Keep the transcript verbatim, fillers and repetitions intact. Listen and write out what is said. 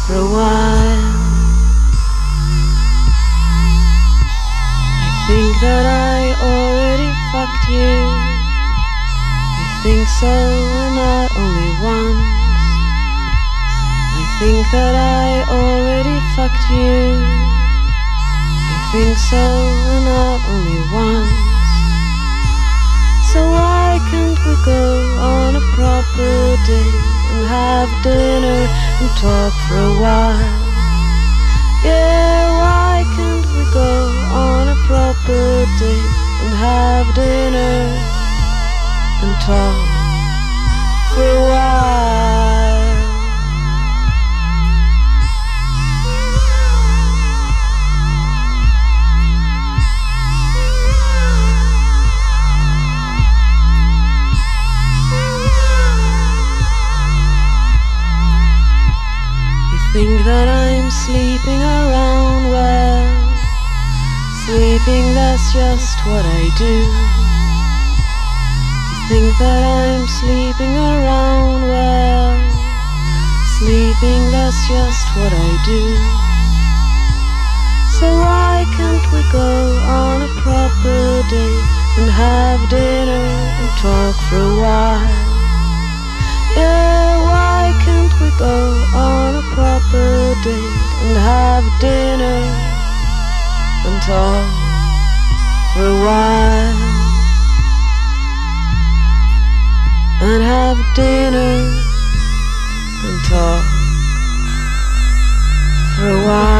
for a while. I think that I already fucked you. I think so, and not only once. I think that I already fucked you. I think so, and not only once. So why can't we go on a proper date and have dinner and talk for a while? Yeah, why can't we go on a proper date and have dinner and talk for a while? Think that I'm sleeping around, well, sleeping, that's just what I do. You think that I'm sleeping around, well, sleeping, that's just what I do. So why can't we go on a proper date and have dinner and talk for a while? Yeah, why can't we go on a proper date and have dinner and talk for a while? And have dinner and talk for a while.